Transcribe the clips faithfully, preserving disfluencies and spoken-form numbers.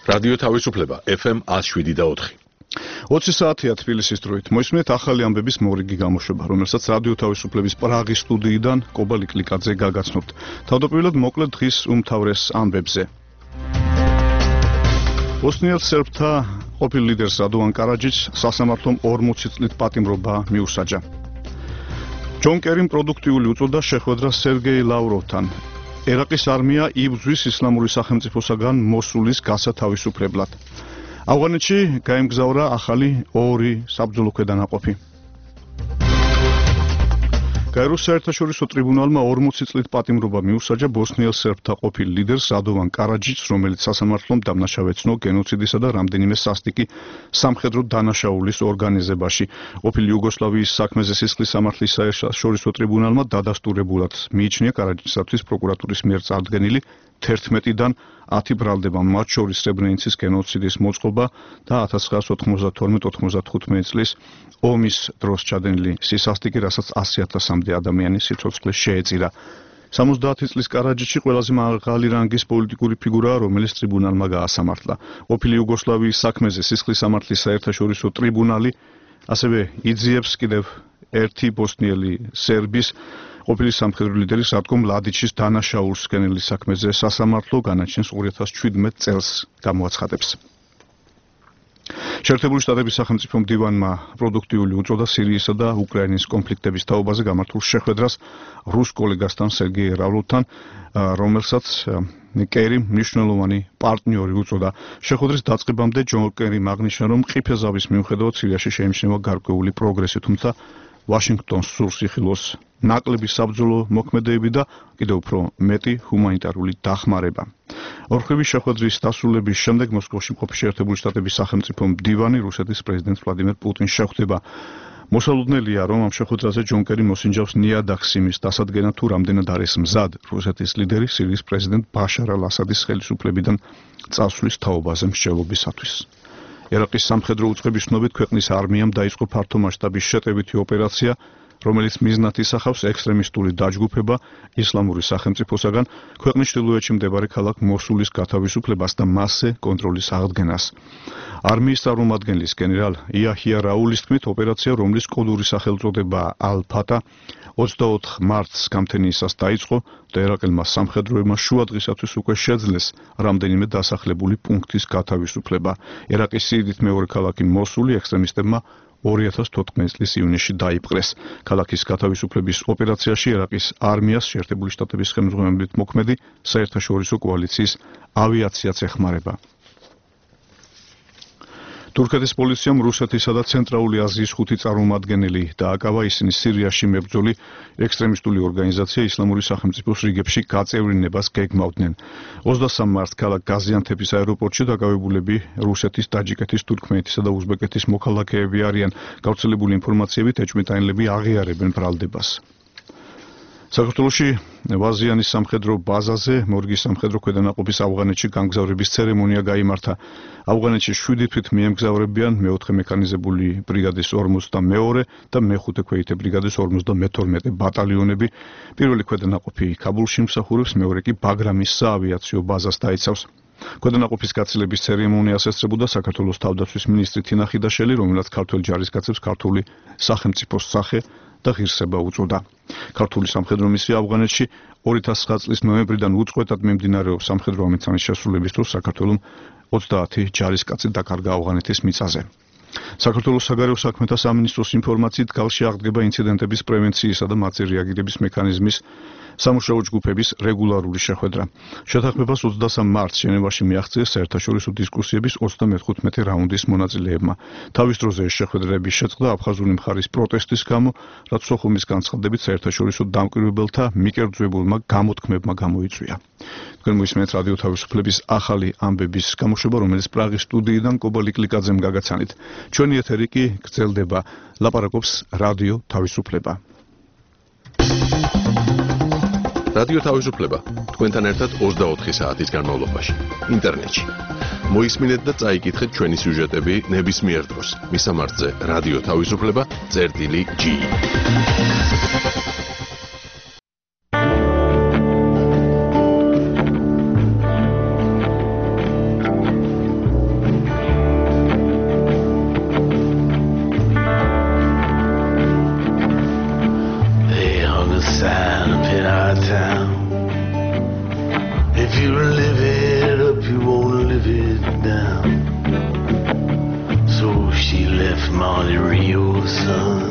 რადიო თავისუფლება ეფ ემ ათს შვიდი და ოთხი. ოცი საათია თბილისის დროით. მოისმენთ ახალი ამბების მორიგი გამოშვება, რომელსაც რადიო თავისუფლების პრაღის სტუდიიდან კობა ლიკლიკაძე გაგაცნობთ. თავდაპირველად მოკლედ დღის უმთავრეს ამბებზე. ბოსნიელ სერბთა ყოფილ ლიდერს რადოვან კარაჯიჩს სასამართლომ ორმოცი წლით პატიმრობა მიუსაჯა. ჯონ კერიმ პროდუქტიული უწოდა შეხვედრა სერგეი ლავროვთან. ერაყის არმია იბრძვის ისლამური სახელმწიფოსაგან მოსულის გასათავისუფლებლად. ავღანეთში გაემგზავრა ახალი ორი საბრძოლო ქვედანაყოფი. გაეროს საერთაშორისო ტრიბუნალმა ორმოცი წლით პატიმრობა მიუსაჯა ბოსნიელ სერბთა ყოფილ ლიდერს რადოვან კარაჯიჩს, რომელიც სასამართლომ დამნაშავე ეცნო გენოციდისა და რამდენიმე სასტიკი სამხედრო დანაშაულის ორგანიზებაში. ყოფილი იუგოსლავიის საქმეზე სისხლის სამართლის საერთაშორისო ტრიბუნალმა დადასტურებულად მიიჩნია კარაჯიჩისათვის პროკურატურის მიერ წარდგენილი თერთმეტიდან ათი ბრალდება, მათ შორის სრებრენიცის გენოციდის მოწყობა და ათას ცხრაასი ოთხმოცდათორმეტ ოთხმოცდახუთი წლის ომის დროს ჩადენილი სისასტიკი, რასაც ასი ათასამდე ადამიანის სიცოცხლე შეეწირა. სამოცდაათი წლის კარაჯიჩი ყველაზე მაღალი რანგის პოლიტიკური ფიგურაა, რომელიც ტრიბუნალმა გაასამართლა. ყოფილი იუგოსლავიის საქმეზე სისხლის სამართლის საერთაშორისო ტრიბუნალი ასევე იძიებს კიდევ ერთი ბოსნიელი სერბის ყოფილი სამხედრო ლიდერის რატკო მლადიჩის დანაშაულს სკენელის საქმეზე სასამართლო განაჩენს ორი ათას ჩვიდმეტ წელს გამოაცხადებს. შეერთებული შტატების სახელმწიფო მდივანმა პროდუქტიული უწოდა სირიისა და უკრაინის კონფლიქტების თაობაზე გამართულ შეხვედრას რუს კოლეგასთან სერგეი ლავროვთან, რომელსაც კერი მნიშვნელოვანი პარტნიორი უწოდა. შეხვედრის დაწყებამდე ჯონ კერიმ აღნიშნა, რომ ყიფეზავის მიუხედავად სირიაში შეიმჩნევა გარკვეული პროგრესი, თუმცა ვაშინგტონს სურს იხილოს ნაკლები საბრძოლო მოქმედებები და კიდევ უფრო მეტი ჰუმანიტარული დახმარება. ორხრივი შეხვედრის დასრულების შემდეგ მოსკოვში მყოფი შეერთებული შტატების სახელმწიფო მდივანი რუსეთის პრეზიდენტ ვლადიმერ პუტინს შეხვდება. მოსალოდნელია, რომ ამ შეხვედრაზე ჯონ კერი მოსინჯავს ნიადაგს იმის დასადგენად, თუ რამდენად არის მზად რუსეთის ლიდერი სირიის პრეზიდენტ ბაშარ ალ-ასადის ხელისუფლებიდან წასვლის თაობაზე მსჯელობისათვის. ერაყის სამხედრო უწყების ცნობით ქვეყნის არმიამ დაიწყო ფართომასშტაბის შეტევითი ოპერაცია, რომელიც მიზნად ისახავს ექსტრემისტული დაჯგუფება ისლამური სახელმწიფოსაგან ქვეყნის ჩრდილოეთში მდებარე ქალაქ მოსულის გათავისუფლებას და მასზე კონტროლის აღდგენას. არმიის წარმომადგენლის გენერალ იაჰია რაულის თქმით, ოპერაცია, რომლის კოდური სახელწოდებაა ალ-ფატა, ოცდაოთხ მარტს გამთენიისას დაიწყო და ერაყელმა სამხედროებმა შუადღისათვის უკვე შეძლეს რამდენიმე დასახლებული პუნქტის გათავისუფლება. ერაყის სიდიდით მეორე ქალაქი მოსული ექსტრემისტებმა ორი ათას თოთხმეტი წლის ივნისში დაიპყრეს. ქალაქის გათავისუფლების ოპერაციაში ერაყის არმიას შეერთებული შტატების ხელმძღვანელობით მოქმედი საერთაშორისო კოალიციის ავიაციაც ეხმარება. თურქეთის პოლიციამ რუსეთისა და ცენტრალური აზიის ხუთი წარმომადგენელი დააკავა, ისინი სირიაში მებრძოლი ექსტრემისტული ორგანიზაცია ისლამური სახელმწიფოს რიგებში გაწევრინებას გეგმავდნენ. ოცდასამ მარტს ქალაქ გაზიანთეპის აეროპორტში დაკავებულები რუსეთის, ტაჯიკეთის, თურქმენეთისა და უზბეკეთის მოქალაქეები არიან. გავრცელებული ინფორმაციებით ეჭვმიტანილები აღიარებენ ბრალდებას. საქართველოში ვაზიანის სამხედრო ბაზაზე მორგის სამხედრო ქვედანაყოფის ავღანეთში გამგზავრების ცერემონია გაიმართა. ავღანეთში შვიდი თვით მიემგზავრებიან მეოთხე მექანიზებული ბრიგადის ორმოცდამეორე და მეხუთე ქვეითე ბრიგადის ორმოცდამეთორმეტე ბატალიონები. პირველი ქვედანაყოფი ქაბულში მსახურობს, მეორე კი ბაგრამის საავიაციო ბაზას დაიცავს. ქვედანაყოფის გაცილების ცერემონიას ესწრებოდა საქართველოს თავდაცვის მინისტრი თინა ხიდაშელი, რომელიც ქართველ ჯარისკაცებს ქართული სახელმწიფოს სახე და ღირსება უწოდა. ქართული სამხედრო მისია ავღანეთში ორი ათას ცხრა წლის ნოემბრიდან უწყვეტად მიმდინარეობს. სამხედრო ამიცანის შესრულების დროს საქართველოს ოცდაათი ჯარისკაცი დაკარგა ავღანეთის მიწაზე. საქართველოს საგარეო საქმეთა სამინისტროს ინფორმაციით გალში აღდგება ინციდენტების პრევენციისა და მათზე რეაგირების მექანიზმის სამუშაო ჯგუფების რეგულარული შეხვედრა. შეთანხმებას ოცდასამ მარტს ჟენევაში მიაღწიეს საერთაშორისო დისკუსიების ოცდამეთხუთმეტე რაუნდის მონაწილეებმა. თავის დროზე ეს შეხვედრები შეწყდა აფხაზური მხარის პროტესტის გამო, რაც სოხუმის განცხადებით საერთაშორისო დამკვირვებელთა მიკერძვებულმა გამოთქმებმა გამოიწვია. თქვენ მოისმენთ რადიო თავისუფლების ახალი ამბების გამოშვება, რომელიც პრაღის სტუდიიდან კობა ლიკლიკაძემ გაგაცანით. ჩვენი ეთერი კი გრძელდება. ლაპარაკობს რადიო თავისუფლება. რადიო თავისუფლება თქვენთან ერთად ოცდაოთხი საათის განმავლობაში ინტერნეტში. მოისმინეთ და წაიკითხეთ ჩვენი სიუჟეტები ნებისმიერ დროს. მისამართზე რადიო თავისუფლება წერტილი ჯი. sign up in our town. If you live it up, you won't live it down. So she left Monte Rio, son,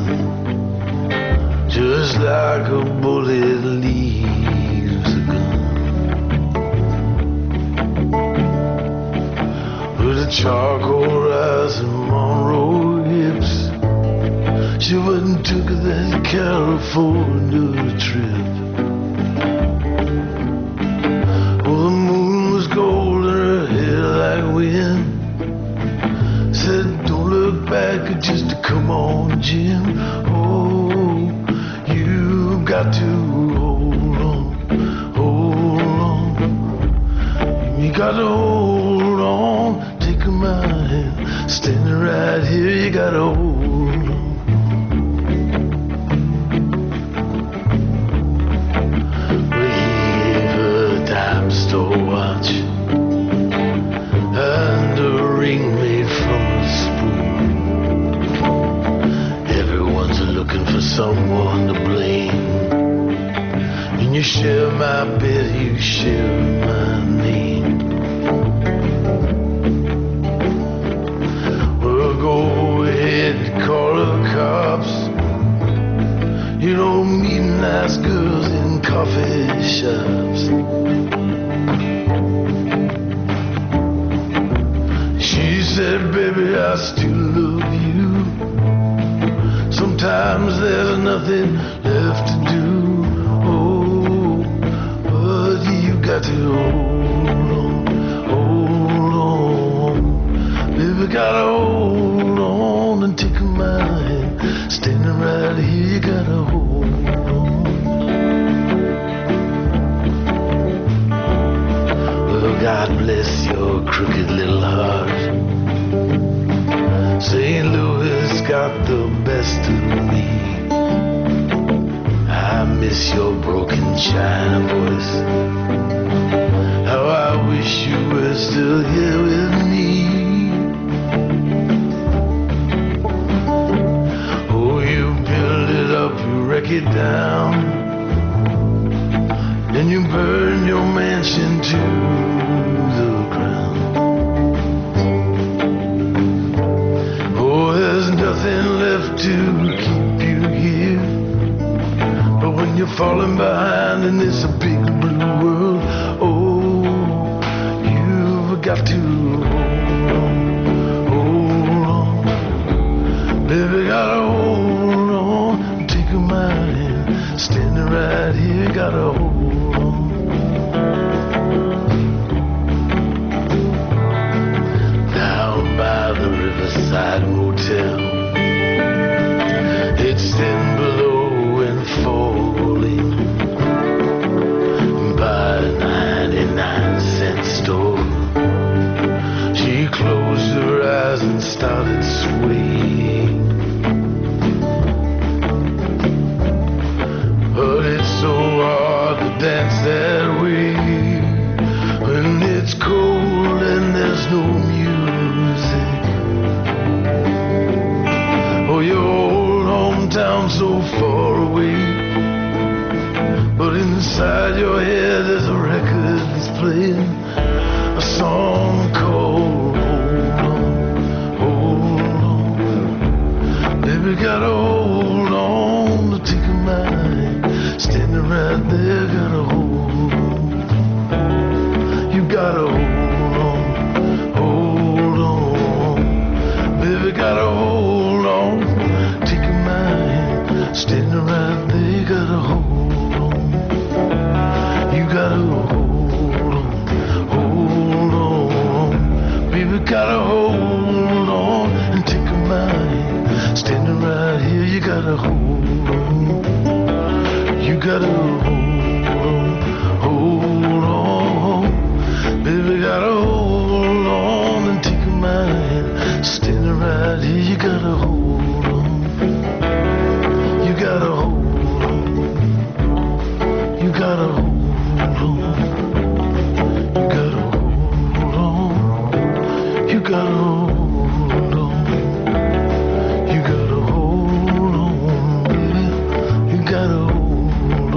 just like a bullet leaves a gun. With a charcoal rise and Monroe hips, she went and took that California trip. Oh, the moon was gold and her hair like wind. Said, don't look back, just come on, Jim. Oh, you got to hold on, hold on. You got to hold on, take my hand, standing right here, you got to hold on. We gave her a dime store watch and a ring made from a spoon. Everyone's looking for someone to blame. And you share my bed, you share my name. Well, go ahead and call the cops. You don't meet nice girls in coffee shops. She said, baby, I still love you. Sometimes there's nothing left to do. Oh, but you got to hold on, hold on. Baby, gotta hold on and take my hand. Standing right here, you gotta hold on. Well, God bless your crooked little heart. Saint Louis got the best of me. I miss your broken China voice. How I wish you were still here with me. Oh, you build it up, you wreck it down, then you burn your mansion to the ground. Oh, there's nothing left to keep you here. But when you're falling behind in this big blue world, oh, you've got to hold on, hold on. Baby, gotta hold on, take my hand, standing right here, gotta hold on. Down by the Riverside Motel, it's ten below and falling. By a ninety-nine cent store, she closed her eyes and started swaying. But it's so hard to dance that way when it's cold and there's no music. Oh, your old hometown so far away, but inside your head there's a record that's playing a song called Hold On, Hold On. Baby, gotta hold on to take my hand, standing right there, gotta hold on. You gotta hold on, hold on. Baby, gotta hold on, take my hand, standing right there, gotta hold on. You gotta hold on, hold on. Baby, gotta hold on and take my hand, standing right here, you gotta hold on. You gotta hold on, hold on. Baby, gotta hold on and take my hand, standing right here, you gotta hold on. You gotta hold on, you gotta hold on. You gotta hold on, you gotta hold on. You gotta hold on, baby, you gotta hold on.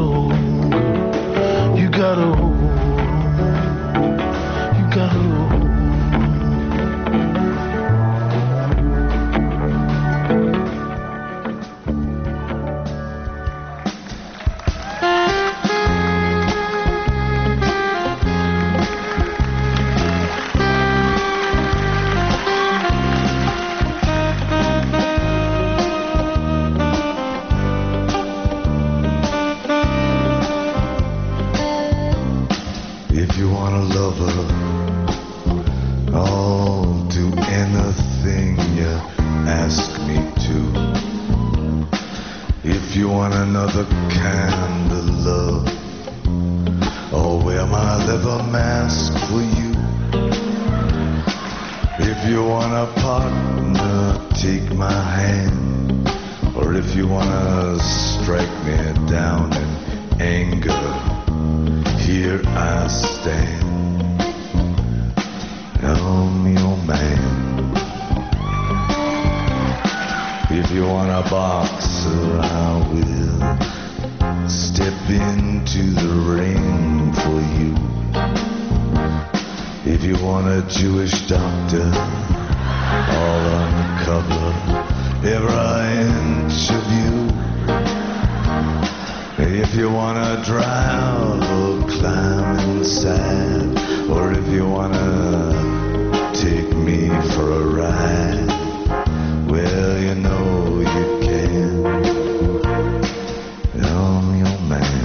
you want a lover, I'll do anything you ask me to. If you want another kind of love, I'll wear my leather mask for you. If you want a partner, take my hand. Or if you want to strike me down in anger, here I stand. I'm your man. If you want a boxer, I will step into the ring for you. If you want a Jewish doctor, I'll uncover every inch of you. If you want to drive or climb inside, or if you want to take me for a ride, well, you know you can. I'm your man.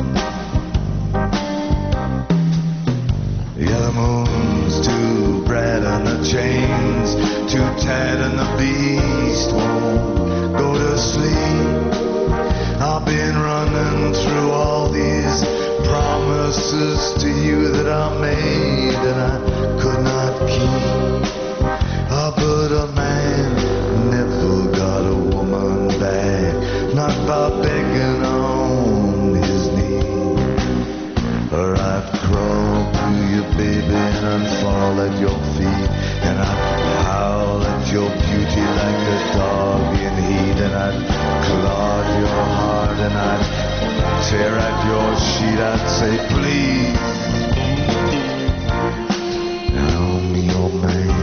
Yeah, the moon's too bright and the chains too tight and the beast won't go to sleep. I've been running through all these promises to you that I made and I could not keep. Oh, but a man never got a woman back, not by begging on his knee. Or I'd crawl to you, baby, and I'd fall at your feet, and I'd howl at your beauty like a dog in heat, and I'd claw at your heart, and I'd tear at your sheet. I'd say, please, I'm your man.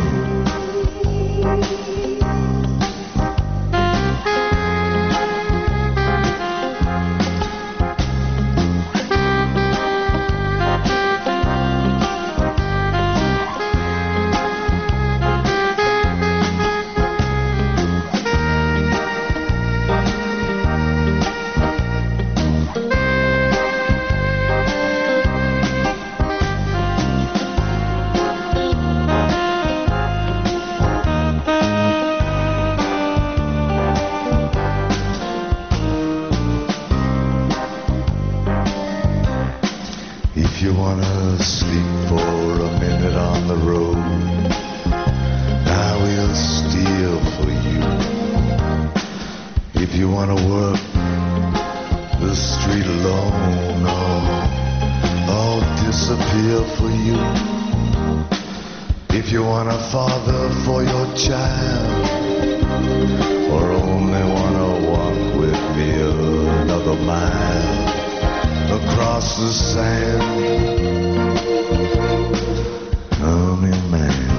If you wanna sleep for a minute on the road, I will steal for you. If you wanna work the street alone, oh, I'll disappear for you. If you want a father for your child, or only wanna walk with me another mile across the sand, I'm your man.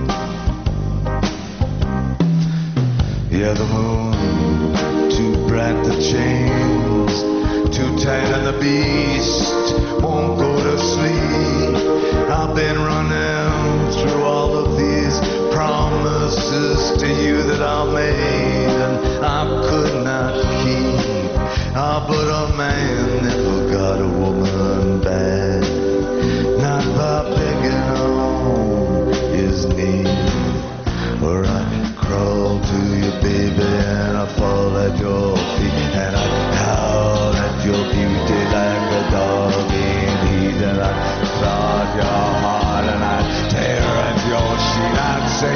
Yeah, the moon too bright, the chains too tight, and the beast won't go to sleep. I've been running through all of these promises to you that I made and I could not keep. Ah, but a man never got a woman back, not by begging on his knees. Or I'd crawl to you, baby, and I'd fall at your feet, and I'd howl at your beauty like a dog in heat, and I'd claw at your heart, and I'd tear at your sheet. I'd say,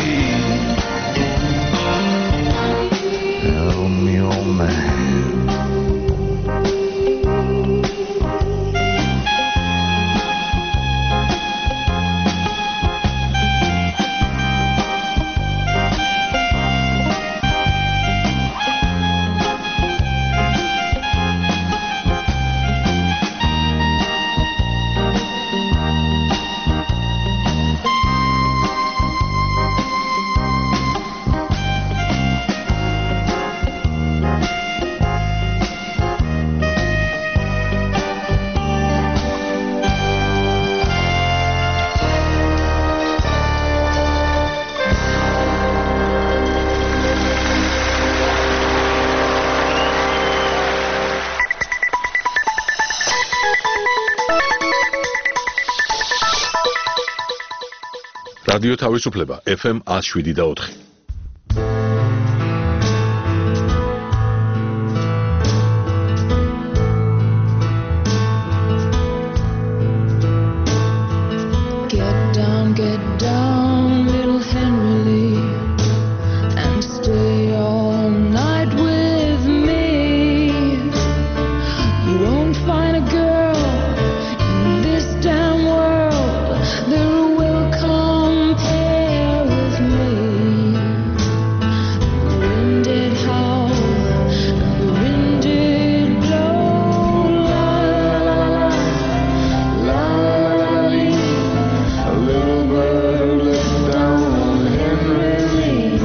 please, I'm your man. რადიო თავისუფლება ეფ ემ one oh seven და four. Get down, get down, little Henry Lee, and stay all night with me. You won't find a girl in this damn world that will compare with me. The wind did howl, and the wind did blow, la la la la la la lee. A little bird let down on Henry Lee.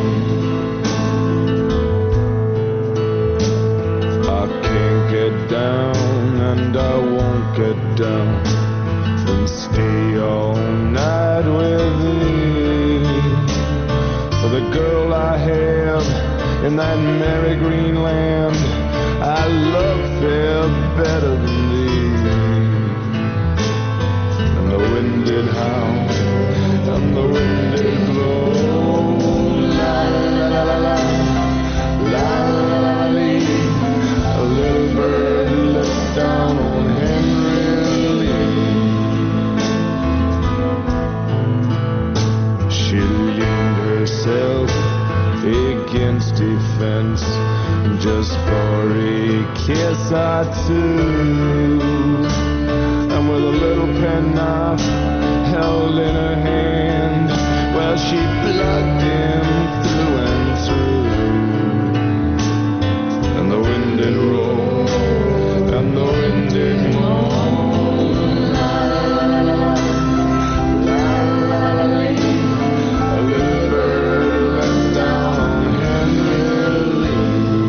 I can't get down and I won't get down and stay all night with me. For the girl I have in that merry green land, I love fair better than thee. And the wind did howl and the wind did blow, la la la la la la la la lee. A little bird let down on Henry Lee. She leaned herself against a fence just for a kiss or two, and with a little penknife held in her hand, well, she plugged him through and through. And the wind did roll, and the wind did moan, la la la la la la la la lee. A little bird let down on Henry Lee.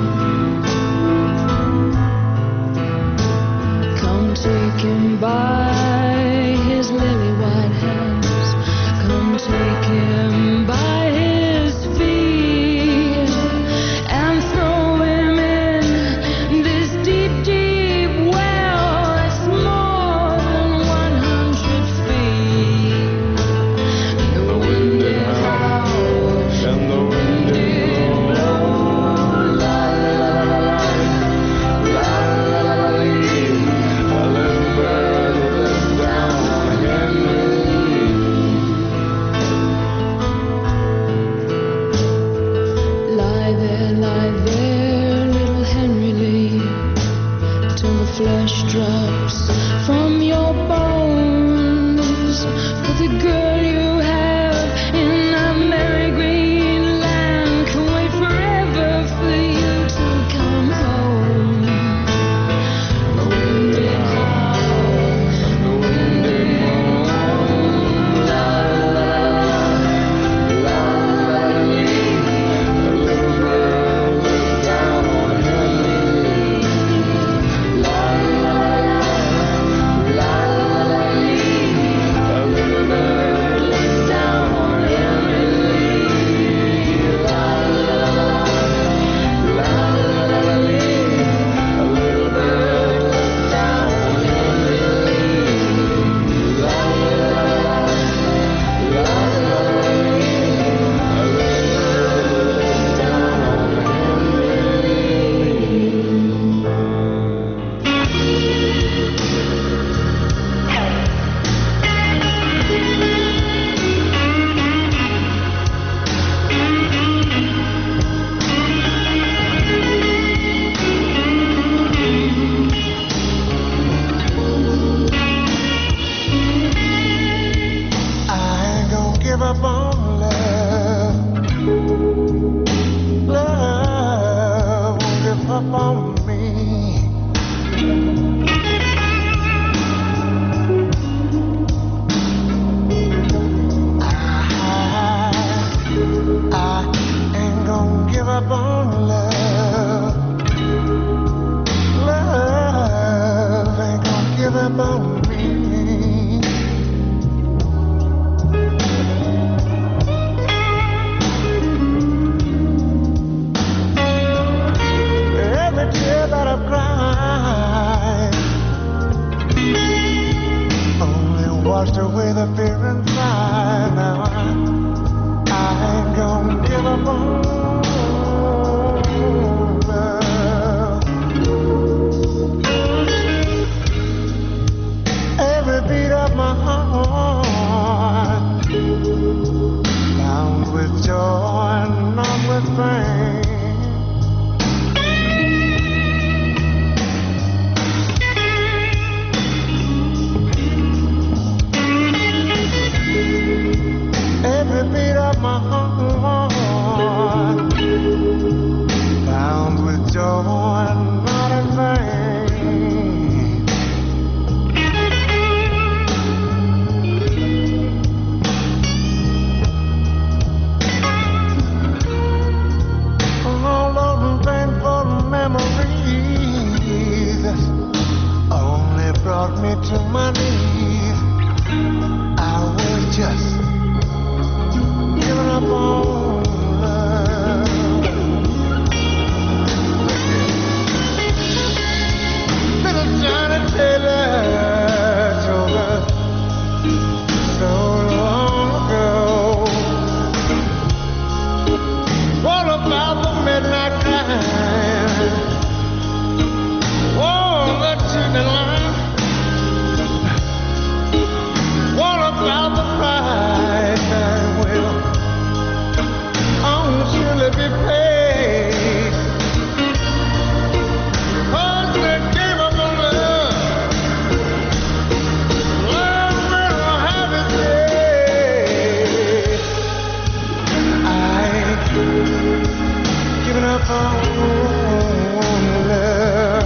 Come take him by his lily white hands. Come take him by his feet and throw him in this deep, deep well that's more than one hundred feet. The wind did howl, and the wind did blow, la la la la la la la la lee. A little bird let down on Henry Lee. Lie there, lie there, little Henry Lee, till the flesh drops from your bones. For the girl you have in that merry green land can wait forever for you to come home. The wind did howl, The wind did moan, la la la la la la lee. A little bird let down on Henry Lee. La la la la la la lee. A little bird let down on Henry Lee. La la la la la la lee. A little bird let down on Henry Lee. La la la la la la lee. A little bird let down on Henry I ain't gonna give up on love. Love won't give up on me. I, I ain't gonna give up on love. Love ain't gonna give up on me. Every tear that I've cried only washed away the fear and pride. Now brought me to my knees. I was just giving up on love. Little Johnny Taylor told us so long ago. What about the midnight cry? Oh, the chicken line. What about the price that will oh, surely be paid? Cause they gave up on love. Love will have its day. I ain't giving up on love.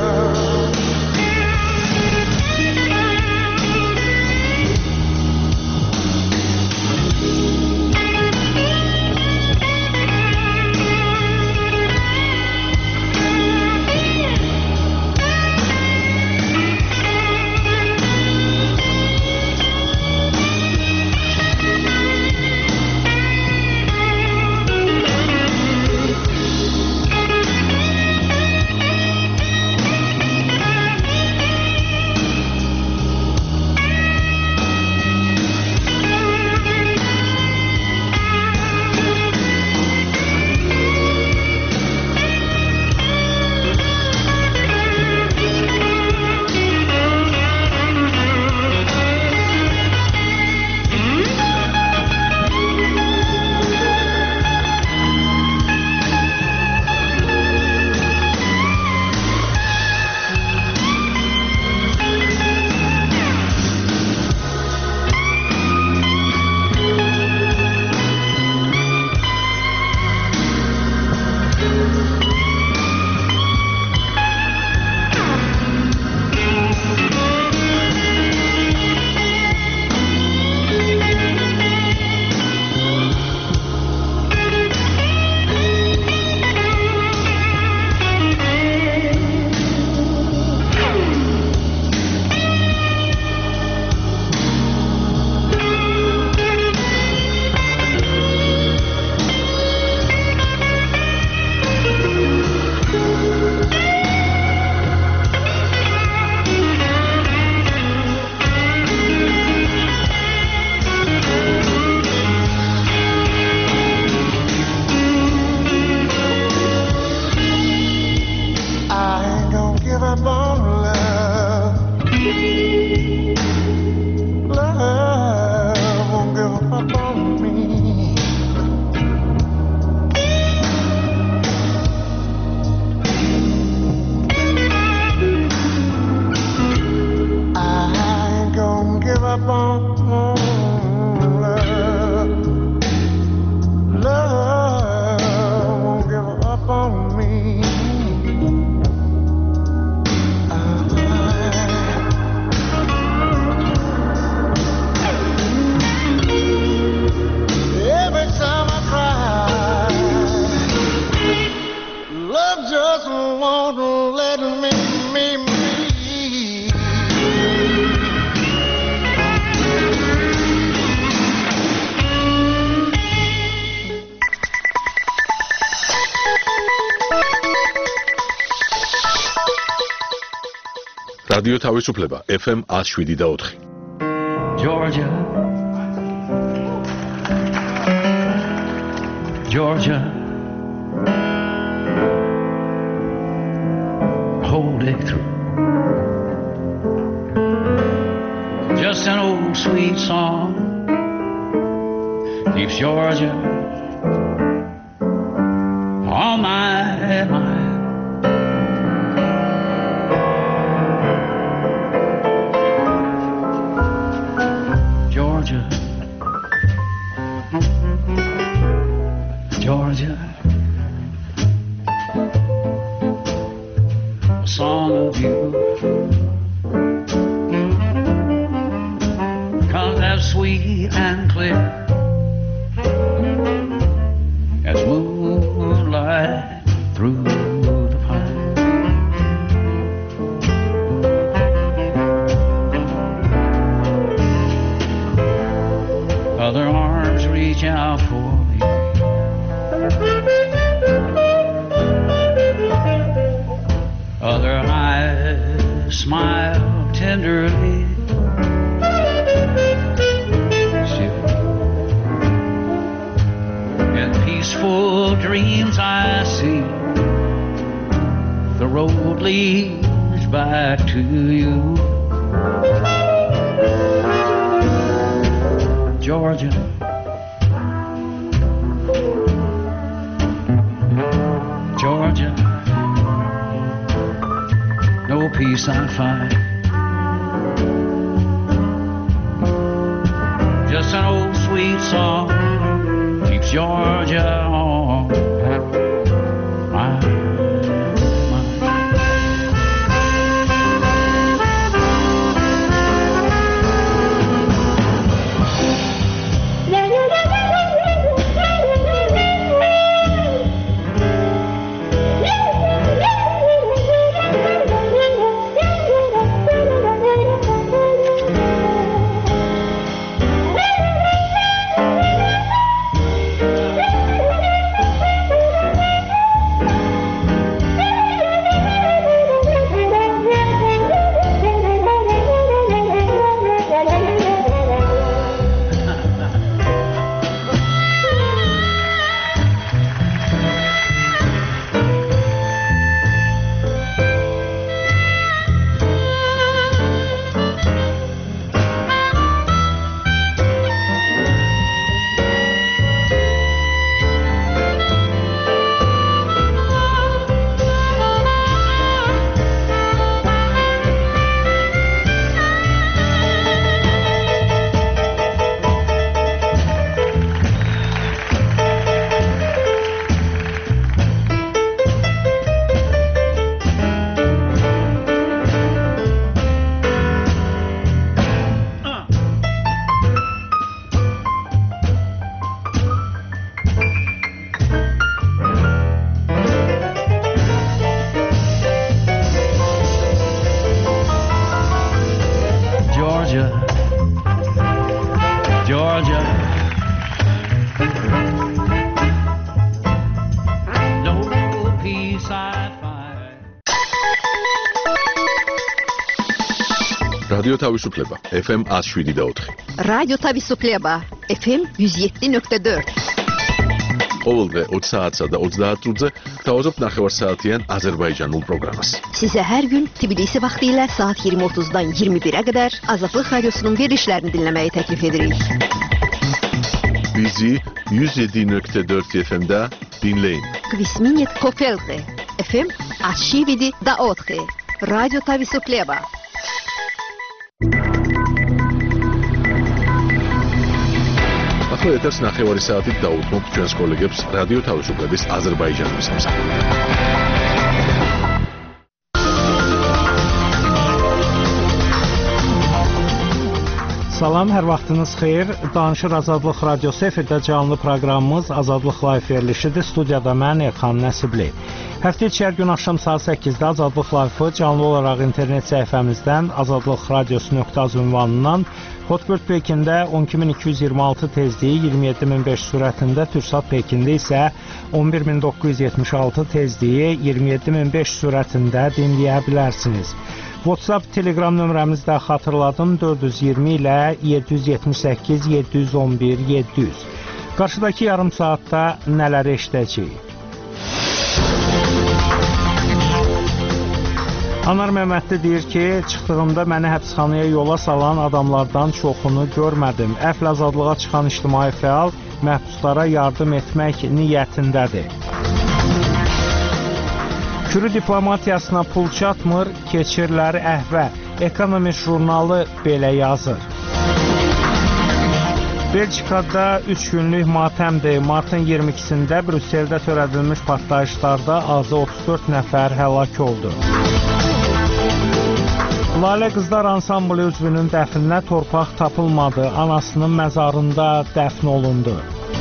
რადიო თავისუფლება F M one oh seven და four. Georgia, Georgia, hold it through. Just an old sweet song keeps Georgia on my mind. Georgia, Georgia, a song of you comes as sweet and clear as moonlight through the pine. And peaceful dreams I see. The road leads back to you. Georgia, Georgia, no peace I find. Just an old sweet song keeps Georgia on my mind. Georgia, no peace I find. რადიო თავისუფლება ეფ ემ one oh seven და four. რადიო თავისუფლება ეფ ემ one oh seven nuqta four. ყოველდღე ოცი საათსა და ოცდაათ წუთზე გთავაზობთ ნახევარსაათიან აზერბაიჯანულ პროგრამას. Size her gün Tbilisi vaxtilə saat yirmi otuzdan iyirmi birə qədər Azadlıq Radiosunun verilişlərini dinləməyi təklif edirik. Bizi one oh seven nuqta four efe em'də dinləyin. Kvisminit Kofelte efe em one oh seven da four. Radyo Tavisupleva. ახლა ეთერს ნახევარი საათით დაუთმობთ ჩვენს კოლეგებს რადიო თავისუფლების აზერბაიჯანის სამსახურში. Salam, hər vaxtınız xeyir. Danışır Azadlıq Radiosu efirdə canlı proqramımız Azadlıq Live verilişidir. Studiyada mən Elxan Nəsibli. Həftə içi hər gün axşam saat səkkizdə Azadlıq Live-ı canlı olaraq internet səhifəmizdən azadlıq radiosu nöqtə az ünvanından Hotbird Pekində on iki min iki yüz iyirmi altı tezliyi iyirmi yeddi min beş sürətində, Türksat Pekində isə on bir min doqquz yüz yetmiş altı tezliyi iyirmi yeddi min beş sürətində dinləyə bilərsiniz. WhatsApp, Telegram nömrəmizi də xatırladım dörd yüz iyirmi ilə yeddi yüz yetmiş səkkiz yeddi yüz on bir yeddi yüz. Qarşıdakı yarım saatda nələr eşidəcəyik? Anar Məmmədli deyir ki, çıxdığımda məni həbsxanaya yola salan adamlardan çoxunu görmədim. Əfl azadlığa çıxan ictimai fəal məhbuslara yardım etmək niyyətindədir. Kürü diplomatiyasına pul çatmır, keçirlər əhvə. Economist jurnalı belə yazır. Belçikada üç günlük matəmdir. Martın iyirmi ikisində Brüsseldə törədilmiş partlayışlarda azı otuz dörd nəfər həlak oldu. Lalə Qızlar Ansamblı üzvünün dəfninə torpaq tapılmadı. Anasının məzarında dəfn olundu.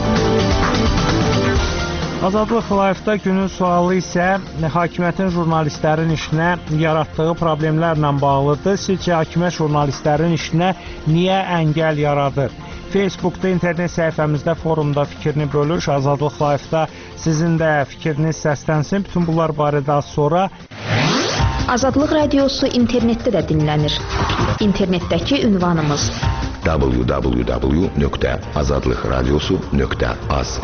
Azadlıq Live-da günün sualı isə hakimiyyətin jurnalistlərin işinə yaratdığı problemlərlə bağlıdır. Sizcə hakimiyyət jurnalistlərin işinə niyə əngəl yaradır? Facebookda, internet səhifəmizdə, forumda fikrini bölüş. Azadlıq Live-da sizin də fikriniz səslənsin. Bütün bunlar barədə az sonra Azadlıq Radiosu internetdə də dinlənir. İnternetdəki ünvanımız w w w nöqtə azadlıq radiosu nöqtə az.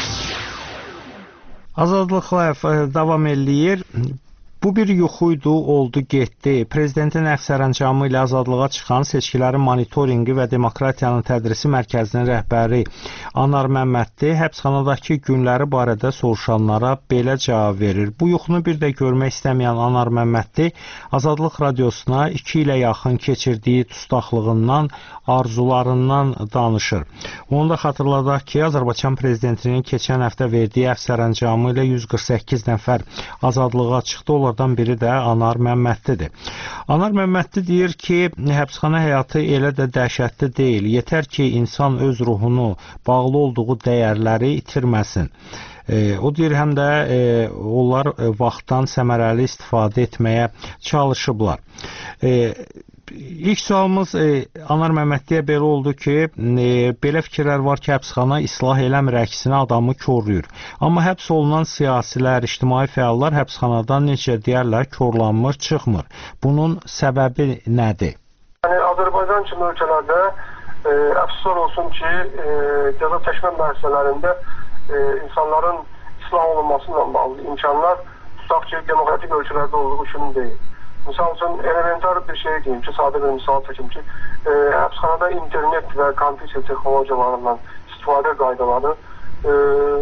Azadlıq Live davam eləyir. Bu bir yuxuydu, oldu, getdi. Prezidentin əfv sərəncamı ilə azadlığa çıxan Seçkilərin Monitorinqi və Demokratiyanın Tədrisi Mərkəzinin rəhbəri Anar Məmmədli həbsxanadakı günləri barədə soruşanlara belə cavab verir. Bu yuxunu bir də görmək istəməyən Anar Məmmədli Azadlıq Radiosuna iki ilə yaxın keçirdiyi dustaqlığından, arzularından danışır. Onu da xatırladaq ki, Azərbaycan Prezidentinin keçən həftə verdiyi əfv sərəncamı ilə yüz qırx səkkiz nəfər azadlığa çıxdı. Onlardan biri də Anar Məmmədlidir. Anar Məmmədli deyir ki, həbsxana həyatı elə də dəhşətli deyil. Yetər ki, insan öz ruhunu, bağlı olduğu dəyərləri itirməsin. E, o deyir, həm də e, onlar e, vaxtdan səmərəli istifadə etməyə çalışıblar. E, İlk sualımız e, Anar Məmmədliyə belə oldu ki, e, belə fikirlər var ki, həbsxana islah eləmir, əksinə adamı korlayır. Amma həbs olunan siyasilər, ictimai fəallar həbsxanadan necə deyərlər, korlanmır, çıxmır. Bunun səbəbi nədir? Yəni, Azərbaycan kimi ölkələrdə e, əfsuslar olsun ki, e, cəza çəkmə müəssisələrində e, insanların islah olunmasıyla bağlı imkanlar tutaq ki, demokratik ölkələrdə olduğu kimi deyil. Misal üçün, elementar bir şey deyim ki, sadə bir misal çəkim ki, e, həbsxanada internet və kompüter texnologiyalarından istifadə qaydaları e,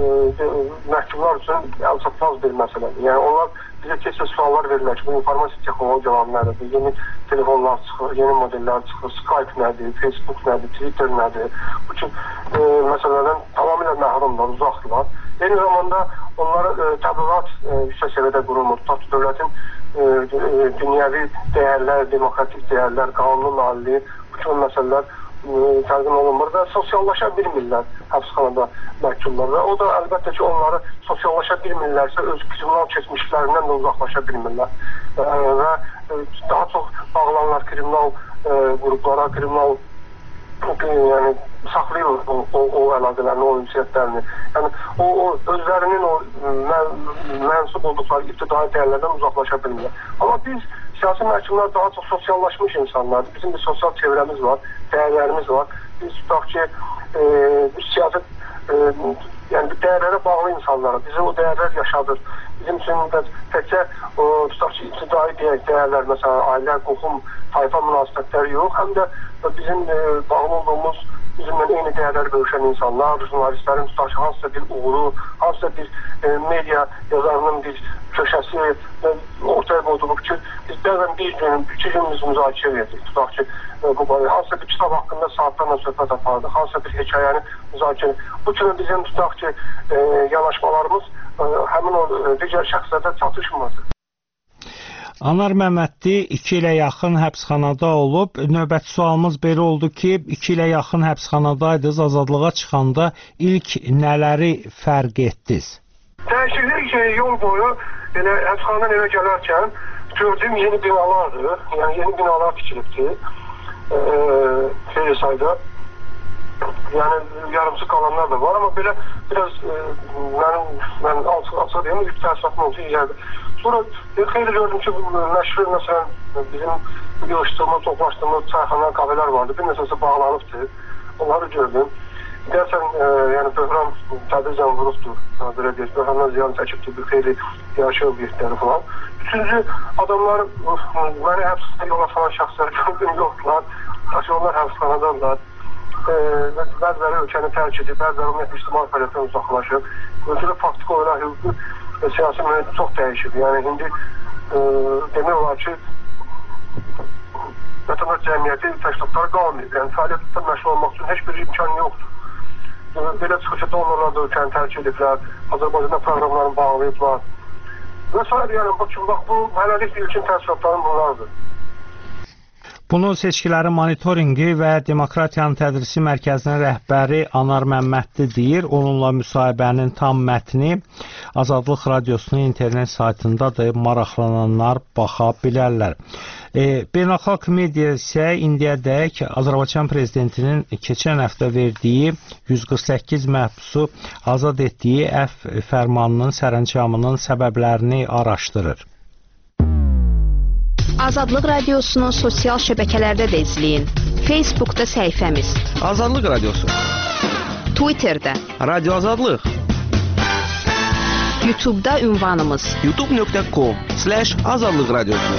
məhkumlar üçün əlçatmaz bir məsələdir. Yəni, onlar bizə kesə suallar verirlər ki, bu informasiya texnologiyaları nədir, yeni telefonlar çıxır, yeni modellər çıxır, Skype nədir, Facebook nədir, Twitter nədir, bu ki, e, məsələlərdən tamamilə məhrumlar, uzaqdırlar. Eyni zamanda onlara e, təbliğat e, yüksək səviyyədə qurulmur, tutaq ki, dövlətin E, e, dünyəvi dəyərlər, demokratik dəyərlər, qanunun ali, bu kimi məsələlər e, təqdim olunmur və sosiallaşa bilmirlər həbsxanada məhkumlar və o da əlbəttə ki, onları sosiallaşa bilmirlərsə öz kriminal keçmişlərindən də uzaqlaşa bilmirlər e, və e, daha çox bağlanırlar kriminal e, qruplara, kriminal e, yəni saxlayır o, o, o əlaqələrini, o ünsiyyətlərini. Yəni, o, o özlərinin o mən, mənsub olduqları ibtidai dəyərlərdən uzaqlaşa bilmirlər. Amma biz, siyasi məhkumlar daha çox sosiallaşmış insanlardır. Bizim bir sosial çevrəmiz var, dəyərlərimiz var. Biz tutaq ki, e, biz siyaset, e, yəni dəyərlərə bağlı insanlarıq. Bizi o dəyərlər yaşadır. Bizim üçün də təkcə o, tutaq ki, ibtidai dəyərlər, məsələn, ailə, qohum, tayfa münasibətləri yox, həm də bizim e, bağlı olduğumuz bizimlə eyni dəyərləri bölüşən insanlar, jurnalistlərin tutaq ki, hansısa bir uğuru, hansısa bir e, media yazarının bir köşəsi e, ortaya qoyduğu ki, biz bəzən bir gün, iki günümüz müzakirə verdik. Tutaq ki, e, bu, hansısa bir kitab haqqında saatlarla söhbət apardıq, hansısa bir hekayəni müzakirə. Bu kimi bizim tutaq ki, e, yanaşmalarımız e, həmin o e, digər şəxslərdə çatışmırdı. Anar Məmmədli iki ilə yaxın həbsxanada olub. Növbəti sualımız belə oldu ki, iki ilə yaxın həbsxanadaydınız, azadlığa çıxanda ilk nələri fərq etdiniz? Dəyişiklik ki, yol boyu elə həbsxanadan evə gələrkən gördüyüm yeni binalardır. Yəni yeni binalar tikilibdir. E, xeyli sayda. Yəni yarımsı qalanlar da var, amma belə biraz e, mənim, mən açıq-açıq deyim, ilk təəssüratım oldu yerdə. Sonra e, xeyli gördüm ki, məşhur məsələn bizim yığışdığımız, toplaşdığımız çayxana, kafelər vardı. Bir nəsəsə bağlanıbdır. Onları gördüm. Deyərsən, e, yəni böhran tədricən vurubdur. Belə deyək, böhrandan ziyan çəkibdir, bir xeyli yaşayı obyektləri falan. Üçüncü, adamlar məni həbsxanada yola salan şəxsləri gördüm, yoxdular. Onlar həbsxanadadılar. E, bəziləri ölkəni tərk edib, bəziləri ümumiyyətlə ictimai fəaliyyətdən uzaqlaşıb. Ölkədə faktiki olaraq hüquqi və siyasi mühit çox dəyişib. Yəni, indi e, demək olar ki, vətəndaş cəmiyyəti təşkilatları qalmayıb. Yəni, fəaliyyətlə məşğul olmaq üçün heç bir imkan yoxdur. E, belə çıxış donorlar da ölkəni tərk ediblər, Azərbaycanda proqramlarını bağlayıblar. Və s. Yəni, bu, bax, bu hələlik ilkin təşkilatların bunlardır. Bunu Seçkilərin Monitorinqi və Demokratiyanın Tədrisi Mərkəzinin rəhbəri Anar Məmmədli deyir. Onunla müsahibənin tam mətni Azadlıq Radiosunun internet saytındadır. Maraqlananlar baxa bilərlər. E, Beynəlxalq media isə indiyədək Azərbaycan Prezidentinin keçən həftə verdiyi yüz qırx səkkiz məhbusu azad etdiyi əfv fərmanının sərəncamının səbəblərini araşdırır. Azadlıq Radiosunu sosial şəbəkələrdə də izləyin. Facebookda səhifəmiz Azadlıq Radiosu, Twitterdə Radio Azadlıq, YouTube'da ünvanımız youtube nöqtə com slash azadlıq radiosu.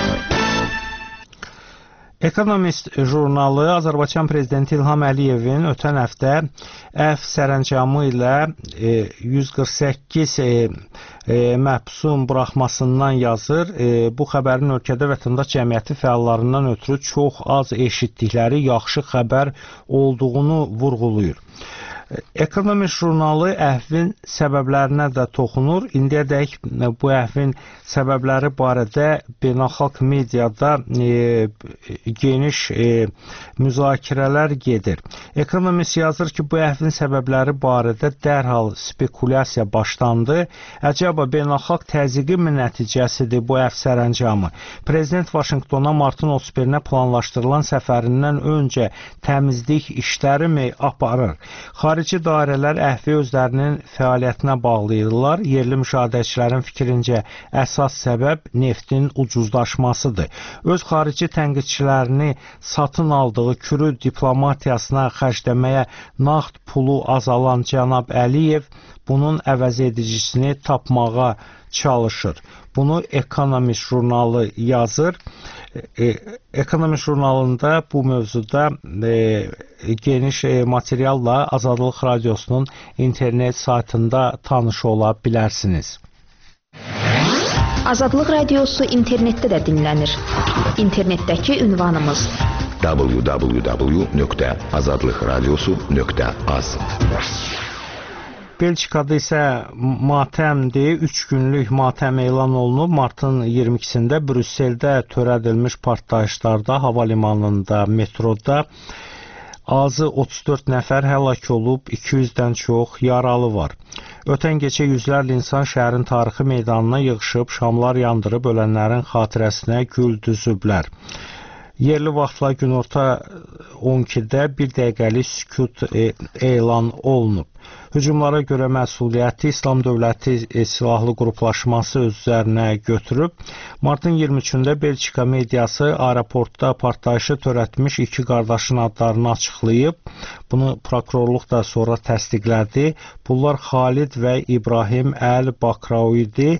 Ekonomist jurnalı Azərbaycan Prezidenti İlham Əliyevin ötən həftə əfv sərəncamı ilə yüz qırx səkkiz məhbusun buraxmasından yazır. Bu xəbərin ölkədə vətəndaş cəmiyyəti fəallarından ötürü çox az eşitdikləri yaxşı xəbər olduğunu vurğulayır. Ekonomist jurnalı əhvin səbəblərinə də toxunur. İndiyədək bu əhvin səbəbləri barədə beynəlxalq mediada e, geniş e, müzakirələr gedir. Ekonomist yazır ki, bu əhvin səbəbləri barədə dərhal spekulyasiya başlandı. Əcəba beynəlxalq təzyiqi mi nəticəsidir bu əhv sərəncamı? Prezident Vaşinqtona martın otuz birinə planlaşdırılan səfərindən öncə təmizlik işləri mi aparır? Xarici dairələr əhvi özlərinin fəaliyyətinə bağlayırlar. Yerli müşahidəçilərin fikrincə əsas səbəb neftin ucuzlaşmasıdır. Öz xarici tənqidçilərini satın aldığı kürü diplomatiyasına xərcləməyə nağd pulu azalan cənab Əliyev bunun əvəz edicisini tapmağa çalışır. Bunu Ekonomist jurnalı yazır. E, Ekonomist jurnalında bu mövzuda e, geniş e, materialla Azadlıq Radiosunun internet saytında tanış ola bilərsiniz. Azadlıq Radiosu internetdə də dinlənir. İnternetdəki ünvanımız w w w nöqtə azadlıq radiosu nöqtə az. Belçikada isə matəmdir, üç günlük matəm elan olunub. Martın iyirmi ikisində Brüsseldə törədilmiş partlayışlarda, hava limanında, metroda azı otuz dörd nəfər həlak olub, iki yüzdən çox yaralı var. Ötən gecə yüzlərlə insan şəhərin tarixi meydanına yığışıb, şamlar yandırıb, ölənlərin xatirəsinə gül düzüblər. Yerli vaxtla günorta on ikidə bir dəqiqəlik sükut e, elan olunub. Hücumlara görə məsuliyyəti İslam Dövləti e, silahlı qruplaşması öz üzərinə götürüb. Martın iyirmi üçündə Belçika mediası aeroportda partlayışı törətmiş iki qardaşın adlarını açıqlayıb. Bunu prokurorluq da sonra təsdiqlədi. Bunlar Xalid və İbrahim Əl-Bakraoui idi.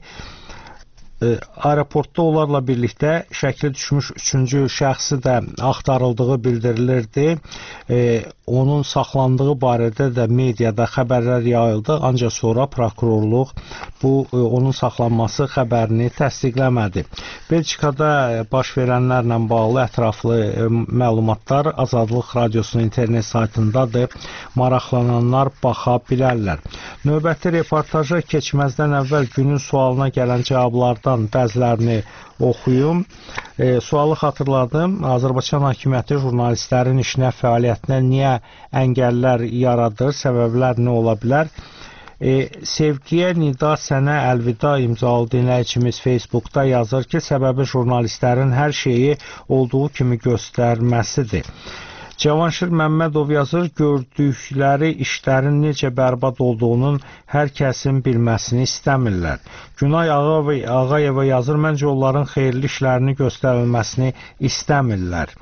Aeroportda onlarla birlikdə şəkli düşmüş üçüncü şəxsi də axtarıldığı bildirilirdi. E, onun saxlandığı barədə də mediada xəbərlər yayıldı, ancaq sonra prokurorluq bu e, onun saxlanması xəbərini təsdiqləmədi. Belçikada baş verənlərlə bağlı ətraflı e, məlumatlar Azadlıq Radiosunun internet saytındadır. Maraqlananlar baxa bilərlər. Növbəti reportaja keçməzdən əvvəl günün sualına gələn cavablardan bəzilərini oxuyum. E, sualı xatırladım. Azərbaycan hakimiyyəti jurnalistlərin işinə, fəaliyyətinə niyə əngəllər yaradır? Səbəblər nə ola bilər? E, sevgiyə nida sənə əlvida imzalı dinləyicimiz Facebookda yazır ki, səbəbi jurnalistlərin hər şeyi olduğu kimi göstərməsidir. Cavanşir Məmmədov yazır, gördükləri işlərin necə bərbad olduğunun hər kəsin bilməsini istəmirlər. Günay Ağayeva yazır, məncə onların xeyirli işlərini göstərilməsini istəmirlər.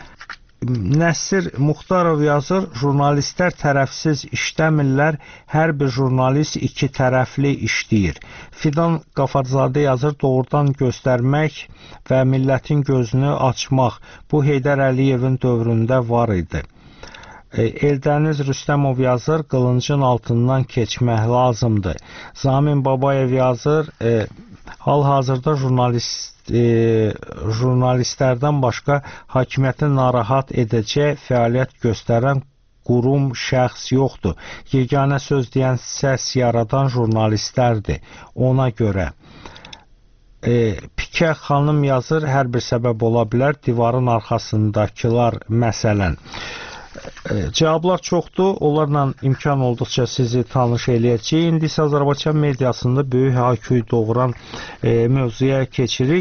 Nəsir Muxtarov yazır, jurnalistlər tərəfsiz işləmirlər, hər bir jurnalist iki tərəfli işləyir. Fidan Qafarzadə yazır, doğrudan göstərmək və millətin gözünü açmaq bu Heydər Əliyevin dövründə var idi. Eldəniz Rüstəmov yazır, qılıncın altından keçmək lazımdır. Zamin Babayev yazır, e, hal-hazırda jurnalist E, jurnalistlərdən başqa hakimiyyəti narahat edəcək fəaliyyət göstərən qurum, şəxs yoxdur. Yeganə söz deyən, səs yaradan jurnalistlərdir. Ona görə. E, Pikə xanım yazır, hər bir səbəb ola bilər, divarın arxasındakılar məsələn. Cavablar çoxdur, onlarla imkan olduqca sizi tanış eləyəcək. İndi isə Azərbaycan mediasında böyük hay-küy doğuran e, mövzuya keçirik.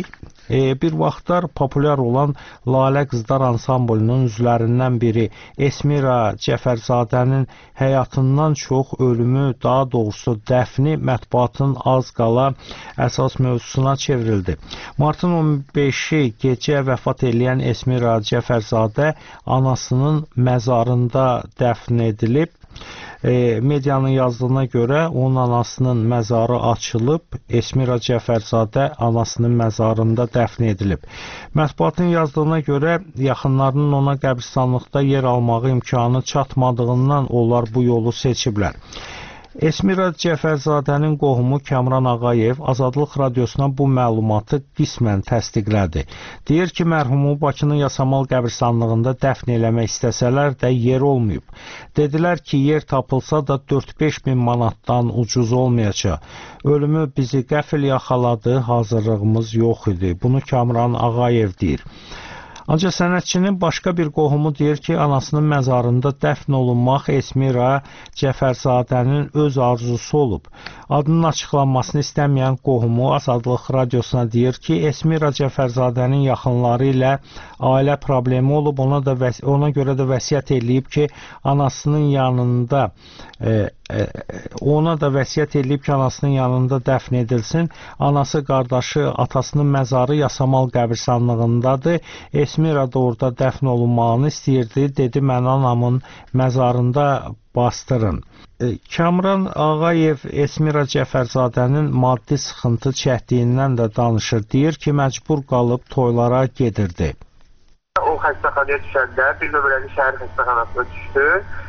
E, bir vaxtlar populyar olan Lalə Qızlar ansamblının üzvlərindən biri Esmira Cəfərzadənin həyatından çox ölümü, daha doğrusu dəfni mətbuatın az qala əsas mövzusuna çevrildi. Martın on beşi gecə vəfat eləyən Esmira Cəfərzadə anasının məzarında dəfn edilib. E, medianın yazdığına görə onun anasının məzarı açılıb, Esmira Cəfərzadə anasının məzarında dəfn edilib. Mətbuatın yazdığına görə yaxınlarının ona qəbristanlıqda yer almağı imkanı çatmadığından onlar bu yolu seçiblər. Esmira Cəfərzadənin qohumu Kamran Ağayev Azadlıq Radiosuna bu məlumatı qismən təsdiqlədi. Deyir ki, mərhumu Bakının Yasamal qəbristanlığında dəfn eləmək istəsələr də yer olmayıb. Dedilər ki, yer tapılsa da dörd-beş min manatdan ucuz olmayacaq. Ölümü bizi qəfil yaxaladı, hazırlığımız yox idi. Bunu Kamran Ağayev deyir. Ancaq sənətçinin başqa bir qohumu deyir ki, anasının məzarında dəfn olunmaq Esmira Cəfərzadənin öz arzusu olub. Adının açıqlanmasını istəməyən qohumu Azadlıq Radiosuna deyir ki, Esmira Cəfərzadənin yaxınları ilə ailə problemi olub, ona, da ona görə də vəsiyyət eləyib ki, anasının yanında e, e, ona da vəsiyyət eləyib ki, anasının yanında dəfn edilsin. Anası, qardaşı, atasının məzarı Yasamal qəbristanlığındadır. Esmira da orada dəfn olunmağını istəyirdi. Dedi, mən anamın məzarında bastırın. E, Kamran Ağayev Esmira Cəfərzadənin maddi sıxıntı çəkdiyindən də danışır. Deyir ki, məcbur qalıb toylara gedirdi. O xəstəxanaya düşəndə bir nömrəli şəhər xəstəxanasına düşdü.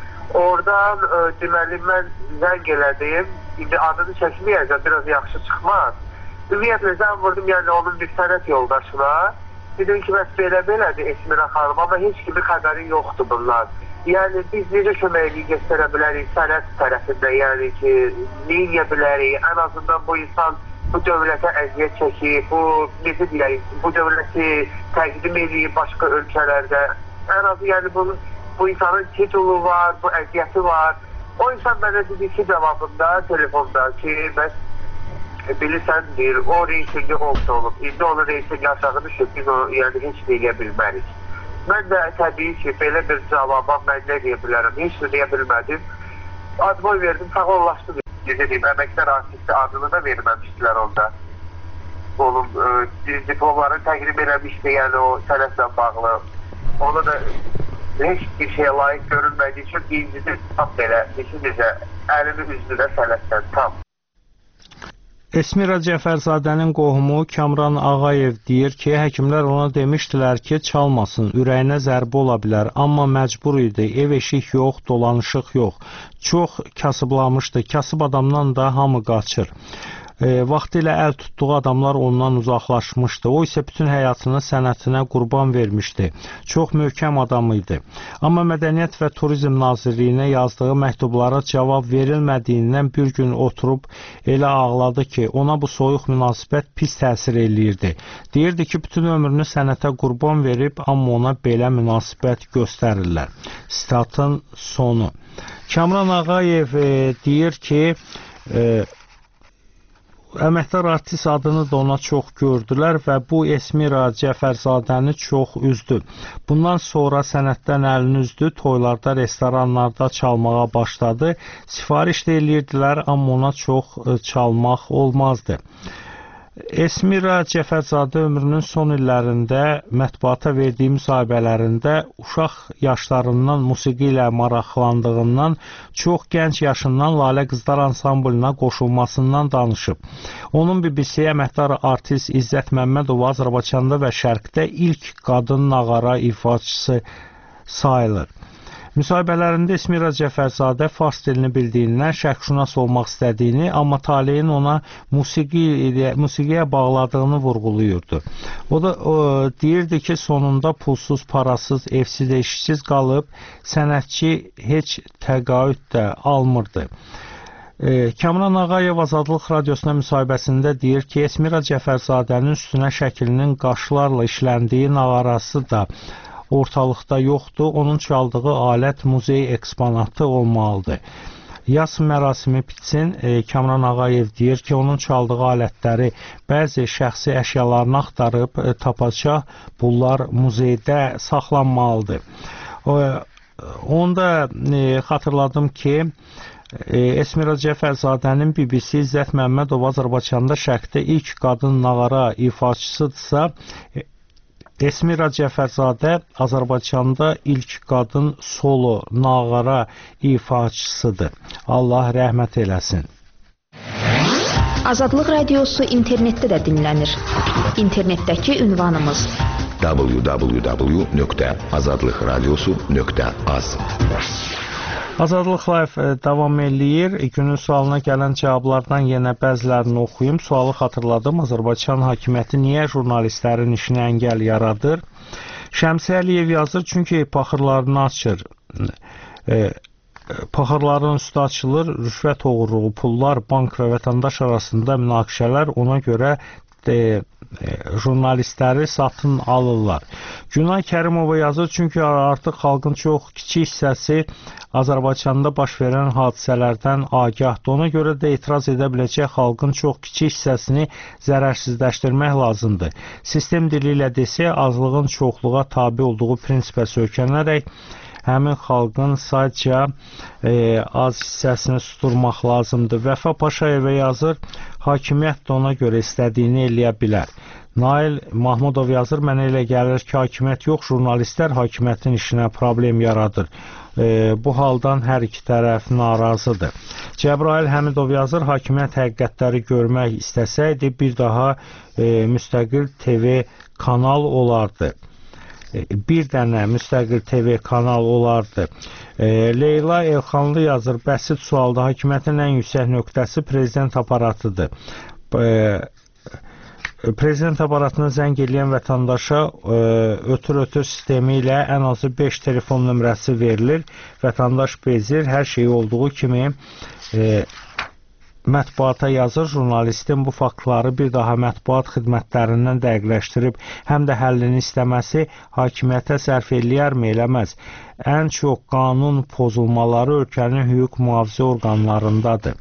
Oradan e, deməli mən zəng elədim. İndi adını çəkməyəcəm, biraz yaxşı çıxmaz. Ümumiyyətlə zəng vurdum, yəni onun bir sənət yoldaşına. Dedim ki, bəs belə-belədir Esmira xanım, amma heç kimi xəbəri yoxdur bunlar. Yəni biz necə köməkliyi göstərə bilərik sənət tərəfində, yəni ki, neyə bilərik, ən azından bu insan bu dövlətə əziyyət çəkir, bu necə deyək, bu dövləti təqdim edib başqa ölkələrdə. Ən azı yəni bunun, bu insanın titulu var, bu əziyyəti var. O insan mənə dedi ki, cavabında, telefonda ki, bəs e, bilirsən deyir, o reytingi olsa olub. İndi onun reytingi aşağı düşüb, biz o yəni heç deyə bilmərik. Mən də təbii ki, belə bir cavaba mən nə deyə bilərəm, heç də deyə bilmədim. Adboy verdim, sağollaşdı. Deyim, əməkdar artisti adını da verməmişdilər onda. Onun e, diplomları təqdim eləmişdi, yəni o sənətlə bağlı. Ona da heç bir şeyə layiq görülmədiyi üçün incidir, tam belə, necə əlini üzdü də sənətdən, tam. Esmira Cəfərzadənin qohumu Kamran Ağayev deyir ki, həkimlər ona demişdilər ki, çalmasın, ürəyinə zərbə ola bilər, amma məcbur idi, ev eşik yox, dolanışıq yox. Çox kasıblamışdı, kasıb adamdan da hamı qaçır. E, vaxtilə əl tutduğu adamlar ondan uzaqlaşmışdı. O isə bütün həyatını sənətinə qurban vermişdi. Çox möhkəm adam idi. Amma Mədəniyyət və Turizm Nazirliyinə yazdığı məktublara cavab verilmədiyindən bir gün oturub elə ağladı ki, ona bu soyuq münasibət pis təsir eləyirdi. Deyirdi ki, bütün ömrünü sənətə qurban verib, amma ona belə münasibət göstərirlər. Statın sonu. Kamran Ağayev e, deyir ki, e, əməkdar artist adını da ona çox gördülər və bu Esmira Cəfərzadəni çox üzdü. Bundan sonra sənətdən əlini üzdü, toylarda, restoranlarda çalmağa başladı. Sifariş də eləyirdilər, amma ona çox çalmaq olmazdı. Esmira Cəfərzadə ömrünün son illərində mətbuata verdiyi müsahibələrində uşaq yaşlarından musiqi ilə maraqlandığından çox gənc yaşından Lalə Qızlar ansamblına qoşulmasından danışıb. Onun B B C-yə əməkdar artist İzzət Məmmədova Azərbaycanda və Şərqdə ilk qadın nağara ifaçısı sayılır. Müsahibələrində Esmira Cəfərzadə fars dilini bildiyindən şərqşünas olmaq istədiyini, amma taleyin ona musiqi, musiqiyə bağladığını vurğulayırdı. O da o, deyirdi ki, sonunda pulsuz, parasız, evsiz, eşsiz qalıb, sənətçi heç təqaüd də almırdı. E, Kamran Ağayev Azadlıq Radiosuna müsahibəsində deyir ki, Esmira Cəfərzadənin üstünə şəklinin qaşlarla işləndiyi nağarası da ortalıqda yoxdur, onun çaldığı alət muzey eksponatı olmalıdır. Yas mərasimi bitsin. E, Kamran Ağayev deyir ki, onun çaldığı alətləri, bəzi şəxsi əşyalarını axtarıb e, tapacaq. Bunlar muzeydə saxlanmalıdır. O, onda e, xatırladım ki, e, Esmira Cəfərzadənin B B C İzzət Məmmədov Azərbaycanda Şərqdə ilk qadın nağara ifaçısıdırsa, e, Esmira Cəfərzadə Azərbaycanda ilk qadın solo nağara ifaçısıdır. Allah rəhmət eləsin. Azadlıq Radiosu internetdə də dinlənir. İnternetdəki ünvanımız w w w nöqtə azadlıqradiosu nöqtə az. Azadlıq Live davam eləyir. Günün sualına gələn cavablardan yenə bəzilərini oxuyum. Sualı xatırladım. Azərbaycan hakimiyyəti niyə jurnalistlərin işinə əngəl yaradır? Şəmsi Əliyev yazır, çünki paxırlarını açır. E, paxırların üstü açılır, rüşvət oğurluğu, pullar, bank və vətəndaş arasında münaqişələr, ona görə de, e, jurnalistləri satın alırlar. Günay Kərimova yazır, çünki artıq xalqın çox kiçik hissəsi Azərbaycanda baş verən hadisələrdən agahdır. Ona görə də etiraz edə biləcək xalqın çox kiçik hissəsini zərərsizləşdirmək lazımdır. Sistem dili ilə desə, azlığın çoxluğa tabi olduğu prinsipə söykənərək həmin xalqın sadəcə e, az hissəsini susturmaq lazımdır. Vəfa Paşayevə yazır, hakimiyyət də ona görə istədiyini eləyə bilər. Nail Mahmudov yazır, mənə elə gəlir ki, hakimiyyət yox, jurnalistlər hakimiyyətin işinə problem yaradır. E, bu haldan hər iki tərəf narazıdır. Cəbrail Həmidov yazır, hakimiyyət həqiqətləri görmək istəsəydi, bir daha e, müstəqil T V kanal olardı. Bir dənə müstəqil T V kanal olardı. E, Leyla Elxanlı yazır, bəsit sualda hakimiyyətin ən yüksək nöqtəsi prezident aparatıdır. E, prezident aparatına zəng edən vətəndaşa e, ötür-ötür sistemi ilə ən azı beş telefon nömrəsi verilir. Vətəndaş bezir, hər şey olduğu kimi e, mətbuata yazır, jurnalistin bu faktları bir daha mətbuat xidmətlərindən dəqiqləşdirib, həm də həllini istəməsi hakimiyyətə sərf eləyərmi, eləməz. Ən çox qanun pozulmaları ölkənin hüquq mühafizə orqanlarındadır.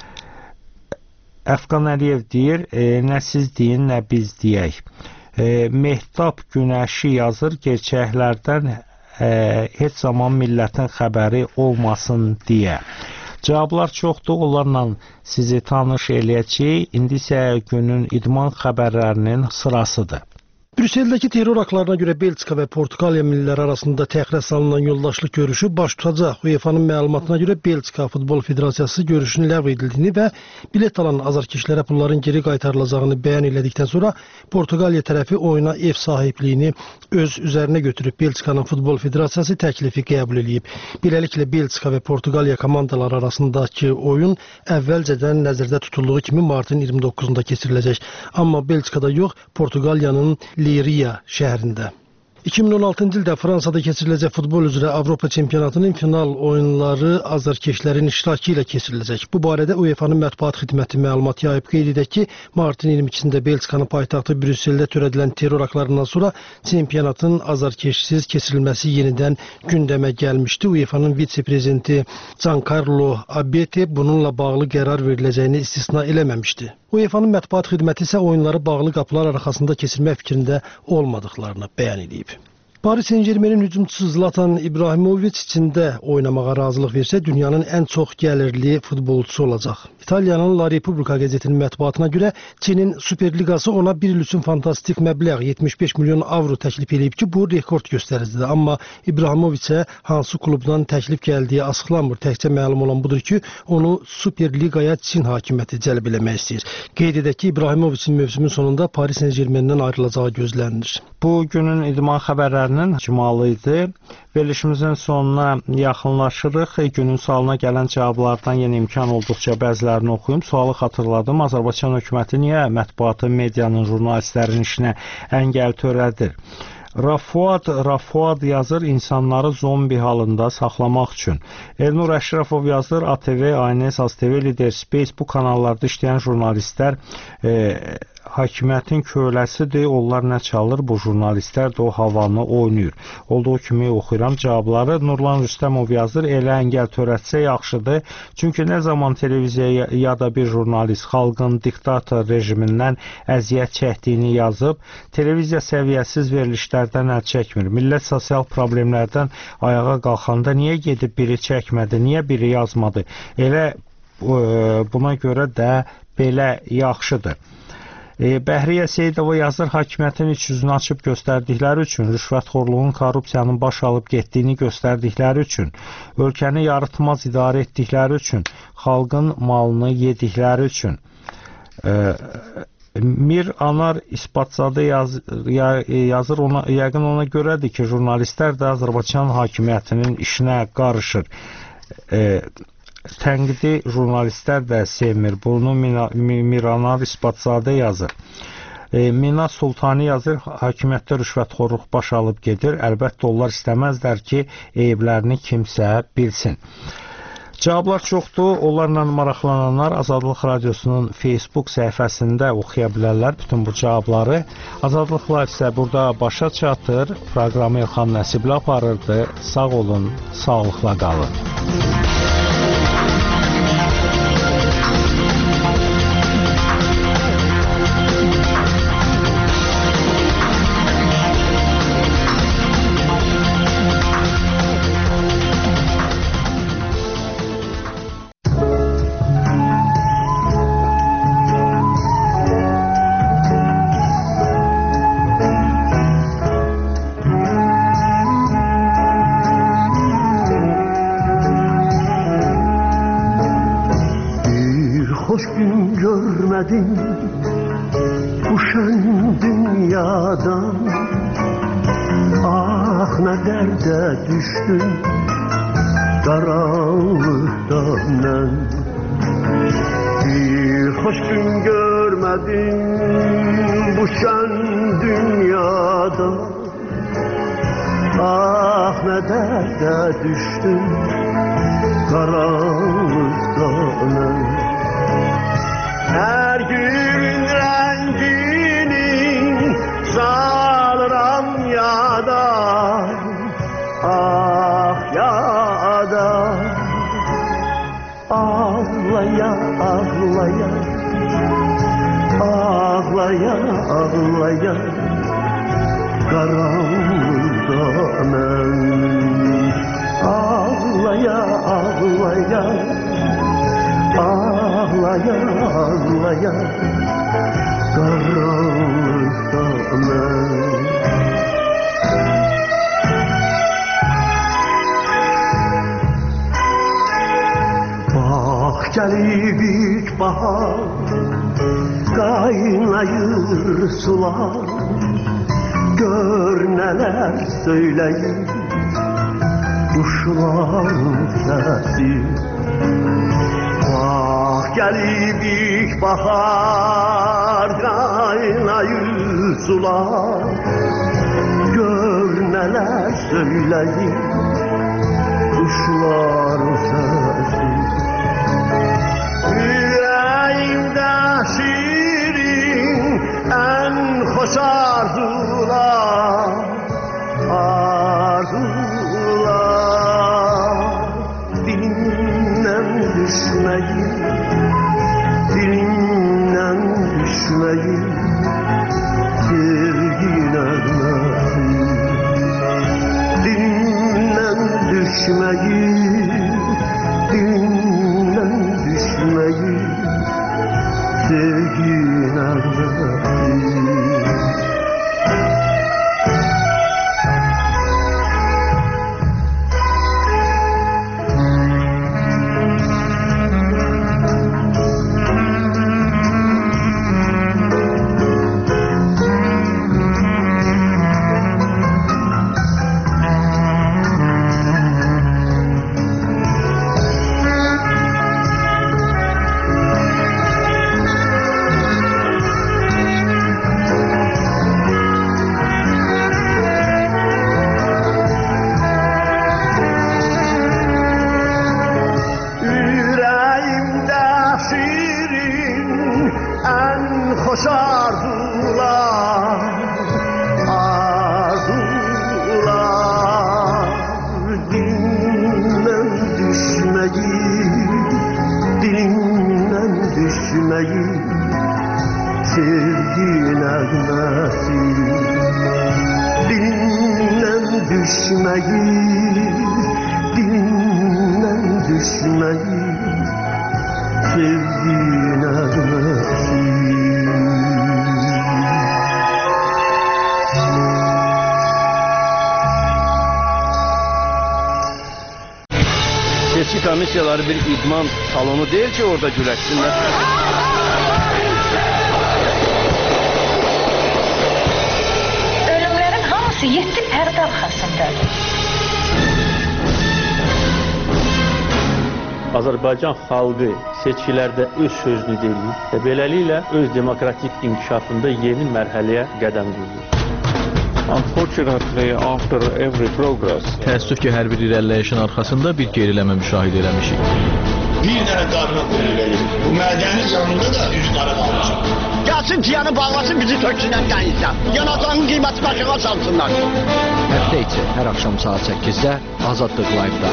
Əfqan Əliyev deyir, e, nə siz deyin, nə biz deyək. E, Mehtap Günəşi yazır, gerçəklərdən e, heç zaman millətin xəbəri olmasın deyə. Cavablar çoxdur, onlarla sizi tanış eləyəcək. İndi isə günün idman xəbərlərinin sırasıdır. Brüsseldəki terror aktlarına görə Belçika və Portuqaliya milliləri arasında təxirə salınan yoldaşlıq görüşü baş tutacaq. UEFA-nın məlumatına görə Belçika Futbol Federasiyası görüşün ləğv edildiyini və bilet alan azarkeşlərə pulların geri qaytarılacağını bəyan elədikdən sonra Portuqaliya tərəfi oyuna ev sahibliyini öz üzərinə götürüb. Belçikanın Futbol Federasiyası təklifi qəbul edib. Beləliklə Belçika və Portuqaliya komandaları arasındakı oyun əvvəlcədən nəzərdə tutulduğu kimi martın iyirmi doqquzunda keçiriləcək. Amma Belçikada yox, Portuqaliyanın Liria şəhərində. iki min on altıncı ildə Fransada keçiriləcək futbol üzrə Avropa çempionatının final oyunları azarkeşlərin iştirakı ilə keçiriləcək. Bu barədə UEFA-nın mətbuat xidməti məlumat yayıb. Qeyd edək ki, martın iyirmi ikisində Belçikanın paytaxtı Brüsseldə törədilən terror aktlarından sonra çempionatın azarkeşsiz keçirilməsi yenidən gündəmə gəlmişdi. UEFA-nın vitse-prezidenti Giancarlo Abete bununla bağlı qərar veriləcəyini istisna eləməmişdi. UEFA-nın mətbuat xidməti isə oyunları bağlı qapılar arxasında keçirmək fikrində olmadıqlarını bəyan edib. Paris Saint-Germainin hücumçusu Zlatan İbrahimovic Çində oynamağa razılıq versə, dünyanın ən çox gəlirli futbolçusu olacaq. İtaliyanın La Repubblica qəzetinin mətbuatına görə Çinin Superligası ona bir il üçün fantastik məbləğ yetmiş beş milyon avro təklif edib ki, bu rekord göstəricidir. Amma İbrahimovicə hansı klubdan təklif gəldiyi açıqlanmır. Təkcə məlum olan budur ki, onu Superligaya Çin hakimiyyəti cəlb eləmək istəyir. Qeyd edək ki, İbrahimovicin mövsümün sonunda Paris Saint-Germaindən ayrılacağı gözlənilir. Bu günün idman xəbərlərinin icmalı idi. Verilişimizin sonuna yaxınlaşırıq. Günün sualına gələn cavablardan yenə imkan olduqca bəzilərini oxuyum. Sualı xatırladım. Azərbaycan hökuməti niyə mətbuatı, medianın, jurnalistlərin işinə əngəl törədir? Rafuad Rafuad yazır, insanları zombi halında saxlamaq üçün. Elnur Əşrəfov yazır, A T V, A N S, Az T V, Lider Space bu kanallarda işləyən jurnalistlər e, hakimiyyətin köləsidir. Onlar nə çalır? Bu jurnalistlər də o havanı oynayır. Olduğu kimi oxuyuram cavabları. Nurlan Rüstəmov yazır, elə əngəl törətsə yaxşıdır. Çünki nə zaman televiziyaya ya da bir jurnalist xalqın diktator rejimindən əziyyət çəkdiyini yazıb, televiziya səviyyəsiz verilişlərdən əl çəkmir. Millət sosial problemlərdən ayağa qalxanda niyə gedib biri çəkmədi, niyə biri yazmadı? Elə buna görə də belə yaxşıdır. Bəhriyə Seyidova yazır, hakimiyyətin iç yüzünü açıb göstərdikləri üçün, rüşvətxorluğun, korrupsiyanın baş alıb getdiyini göstərdikləri üçün, ölkəni yarıtmaz idarə etdikləri üçün, xalqın malını yedikləri üçün. Mir Anar İspatzadə yaz, yazır, ona, yəqin ona görədir ki, jurnalistlər də Azərbaycan hakimiyyətinin işinə qarışır. Tənqidi jurnalistlər də sevmir. Bunu Miranar İspatzadə yazır. E, Mina Sultani yazır, hakimiyyətdə rüşvətxorluq baş alıb gedir. Əlbəttə onlar istəməzlər ki, eyiblərini kimsə bilsin. Cavablar çoxdur. Onlarla maraqlananlar Azadlıq Radiosunun Facebook səhifəsində oxuya bilərlər bütün bu cavabları. Azadlıq Live isə burada başa çatır. Proqramı Elxan Nəsibli aparırdı. Sağ olun, sağlıqla qalın. Bu şen dünyadan, ah ne derde düştüm karanlıktan ben. Bir hoş gün görmedim bu şen dünyada, ah ne derde düştüm karanlıktan ben. Her gün rengini salıram yada, ah yada. Ağlaya ağlaya, ağlaya ağlaya, karanlıkta ben. Ağlaya ağlaya, ağlaya ağlaya, karanlıkta ben. Bak gelip ilkbahar, kaynayır sular, gör neler söyleyir kuşların sesi. Bak gelip ilkbahar, kaynayır sular, gör neler söyleyir kuşların sesi. Yüreğimde şirin en hoş arzular, arzular. Dilimden düşmeyin, dilimden düşmeyin, sevgin ölmesin. Dilimden düşmeyin, dilimden düşmeyin, sevgin ölmesin. düşmeyi, dilinden düşmeyi sevdiğine Seçki komisyaları bir idman salonu değil ki orada güleşsinler. Ölümlerin hamısı yetti pərdə arxasındadır. Azərbaycan xalqı seçkilərdə öz sözünü deyir və beləliklə öz demokratik inkişafında yeni mərhələyə qədəm qoyur. Unfortunately, after every progress, təəssüf ki, hər bir irəliləyişin arxasında bir geriləmə müşahidə eləmişik. Bir dənə qarına qoyulayım. Bu mədənin yanında da üç qara qalmışıq. Gəlsin tiyanı bağlasın, bizi töksünlər qəyizlər. Yanacağın qiyməti başına salsınlar. Həftə içi hər axşam saat səkkizdə Azadlıq Live-da.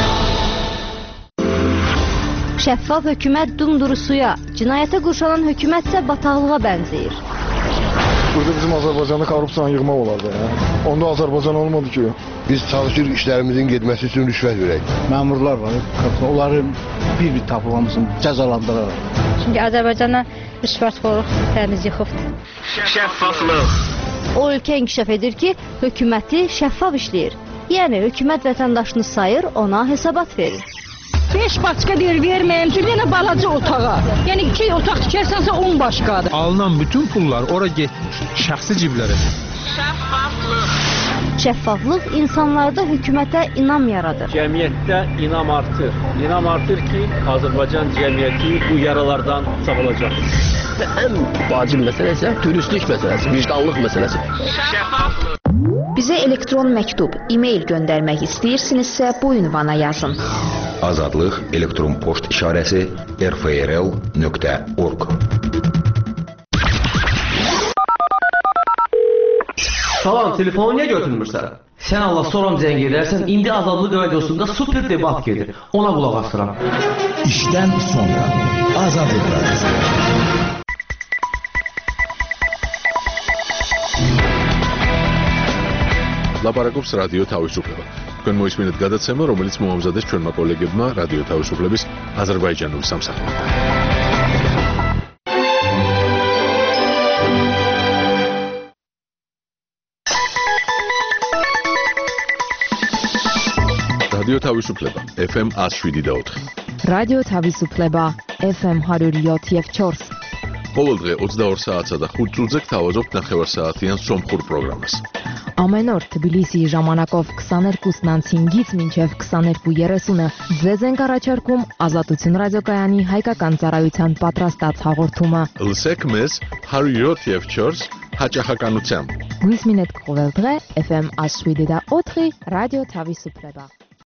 Şəffaf hökumət dumdurusuya, cinayətə qurşanan hökumətsə bataqlığa bənzəyir. Burada bizim Azərbaycanda korrupsiyanı yığmaq olardı. Ya. Onda Azərbaycan olmadı ki. Biz çalışırıq işlərimizin getməsi üçün rüşvət verək. Məmurlar var, onların bir-bir tapılmasını cəzalandıraraq. Çünki Azərbaycana rüşvətxorluq təmiz yıxıbdır. Şəffaflıq. O ölkə inkişaf edir ki, hökuməti şəffaf işləyir. Yəni hökumət vətəndaşını sayır, ona hesabat verir. beş başqa deyir verməyim ki, yenə balaca otağa. Yəni iki otaq tikərsənsə on başqadır. Alınan bütün pullar ora getmiş, şəxsi ciblərə. Şəffaflıq. Şəffaflıq insanlarda hökumətə inam yaradır. Cəmiyyətdə inam artır. İnam artır ki, Azərbaycan cəmiyyəti bu yaralardan sağalacaq. Ən vacib məsələ isə dürüstlük məsələsi, vicdanlıq məsələsi. Şəffaflıq. Bizə elektron məktub, e-mail göndərmək istəyirsinizsə bu ünvana yazın. Azadlıq elektron poçt işarəsi r f r l nöqtə org. Salam, telefonu niyə götürmürsən? Sən Allah soram zəng edərsən, indi Azadlıq radiosunda super debat gedir. Ona qulaq asıram. İşdən sonra Azadlıq radiosu. ლაპარაკობს რადიო თავისუფლება. თქვენ მოისმინეთ გადაცემა, რომელიც მოამზადეს ჩვენმა კოლეგებმა რადიო თავისუფლების აზერბაიჯანული სამსახური. რადიო თავისუფლება ეფ ემ one oh seven და four. რადიო თავისუფლება ეფ ემ one oh seven და four. ყოველდღე ოცდაორ საათსა და ხუთ წუთზე გთავაზობთ ნახევარსაათიან სომხურ პროგრამას. Ամեն օր Թբիլիսիի ժամանակով twenty-two-ից five-ից մինչև twenty-two thirty-ը ձեզ ենք առաջարկում Ազատություն ռադիոկայանի հայկական ծառայության պատրաստած հաղորդումը։ Լսեք մեզ one oh seven და four հաճախականությամբ։ Գույս մինետ կողել դղե էֆ էմ one oh seven და four ռադիո Թավիսուպլեբա։